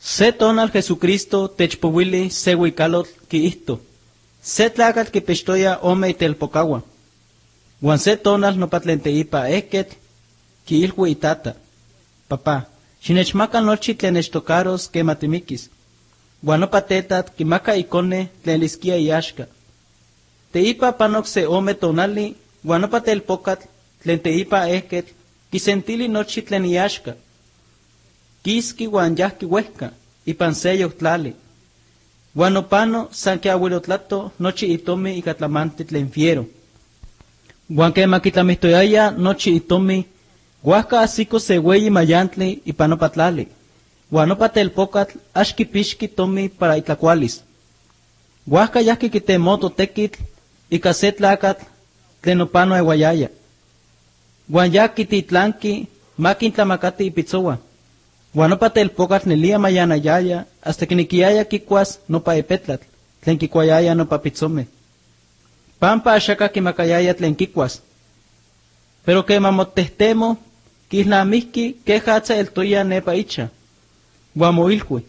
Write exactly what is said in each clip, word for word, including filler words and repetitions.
Se tonal Jesucristo techpowili se huicalotl kiihto. Se tlacatl kipixtoya ome itelpocaua. Huan se tonal nopatlenteipa eket kiilhui itata. Papá, xinechmaka nochi tlen nechtocaros quematimikis. Huan nopa tetat kimaka ikone tlen liskia iaxka. Teipa panok se ome tonali, huan nopa telpocatl tlen teipa eket kisentili nochi tlen iaxka. Kiski huan yahki huehka, ipan seyoh tlali. Huan opano san kiahuilotlato nochi itomi ikatlamanti tlen fiero. Huan kema kitlamihtoyaya nochi itomi, huasca asiko se hueyi mayantli ipan nopa tlali. Huan nopa telpocatl axki pixki tomi para itlacualis. Huasca yahki kitemoto tekitl ika se tlacatl tlen opano ewayaya. Huan yahki titlanki makintlamakati ipitzoa. Huan nopa telpocatl nelia mayanayaya hasta kinikiaya kikuas nopa epetlatl tlen kikuayaya nopa pitzome. Pampa axaka kimakayaya tlen kikuas. Pero kema motehtemo, kihnamihki kehatza eltoya nepa icha. Huan moilhui.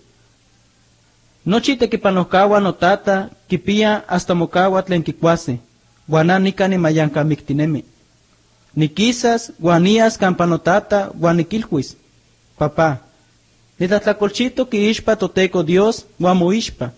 Nochi tekipanojkaua notata kipia hasta mokaua tlen kikuase. Huan anika nimayankamiktinemi. Nikisas huan ias kampa notata huan nikilhuis. Papá, nitlatlacolchito kiixpa toteco Dios huan moixpa.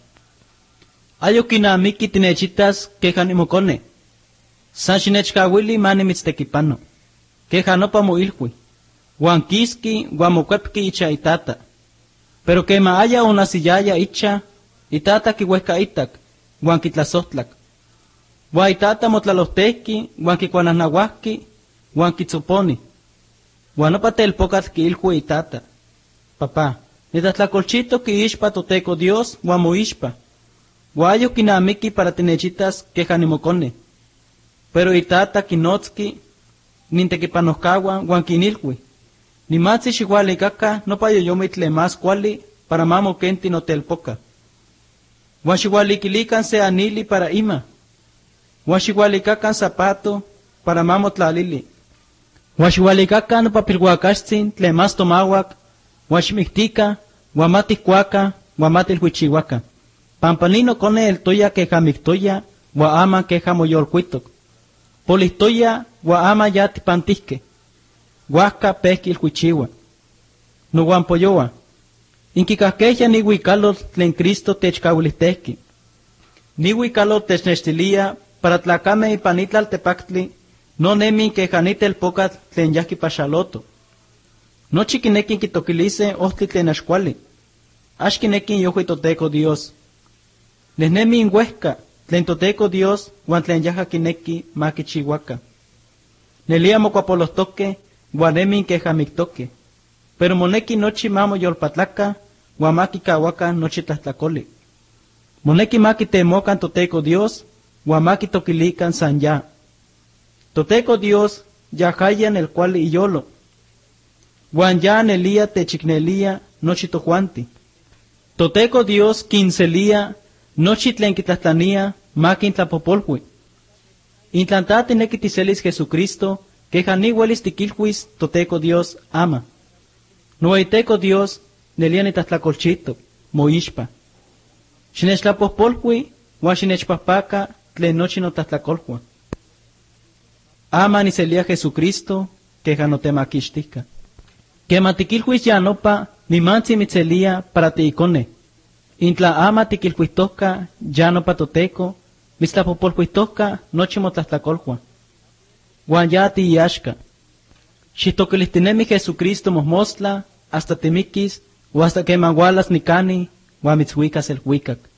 Ayo kinamiki tinechitas keja nimokone. San xinechkawili manimitztekipano. Keja nopa moilhui. Huan kiski huan mokuepki icha itata. Pero kema haya onasiyaya icha, itata kihuehkaitak, huan kitlasohtlak. Huan itata motlalohtehki, huan kikuanahnahuahki, huan kitzoponi. Huan nopa telpocatl kiilhui itata. Papá, nitlatlacolchito kiixpa toteco Dios huan moixpa. Huan ayo kinamiki para tinechitas keja nimokone. Pero itata kinotski, nintekipanojkaua huan kinilhui. Nimatzi xihualikaka nopa yoyomitl más kuali para mamo kenti notelpoca. Huan xihualikilikan se anili para ima. Huan xihualikakan zapato para mamo tlalili. Huan xihualikakan nopa pilhuacaxtzin tlen más tomauac, huan ximiktika, huan matihkuaka, huan matilhuichihuaka. Pampanino kone eltoya keja miktoya, huan ama keja moyolkuitok. Polihtoya, huan ama ya tipantihke. Huasca pehki ilhuichiwa. No huan poyoa. Inkikahkeja ni huicalot tlen Cristo techkawilistehki. Ni huicalot technextilia para tlacame ipanitlal tepactli, no nemi keja nitelpocatl tlen yahki paxaloto. Nochi kinekin kitokilise ohtli tlen axkuali. Axkinekin yohui toteco Dios. Nehnemi inhuehka tlen toteco Dios huan tlen yaha kineki makichihuaka. Nelia mokuapolostoke huan nemi keja miktoke. Pero moneki nochi mamo yolpatlaka huan makikawaka nochi tlahtlakoli. Moneki makitemokan toteco Dios huan makitokilikan san ya. Toteco Dios yahaya nel kuali iyolo. Huan ya nelia techiknelia nochi tojuanti. Toteco Dios kinselia nochi tlen kitlahtania makintlapopolhui. Intlantati neki tiselis Jesucristo keja ni huelis tikilhuis toteco Dios ama. Noeiteco Dios nelia nitlahtlacolchito moixpa. Xinechlapopolhui huan xinechpahpaka tlen nochi notlahtlacolhua. Ama niselia Jesucristo keja notemakixtika. Kema tikilhuis ya nopa nimantzi mitzelia para tiikone. Intla ama tikilhuistoka ya nopa toteco, mitztlapopolhuistoka nochi motlahtlacolhua. Huan ya ti iaxka. Xitokilihtinemi Jesucristo mohmostla hasta timikis, o hasta keman hualas nikani, huan mitzhuicas el huicac.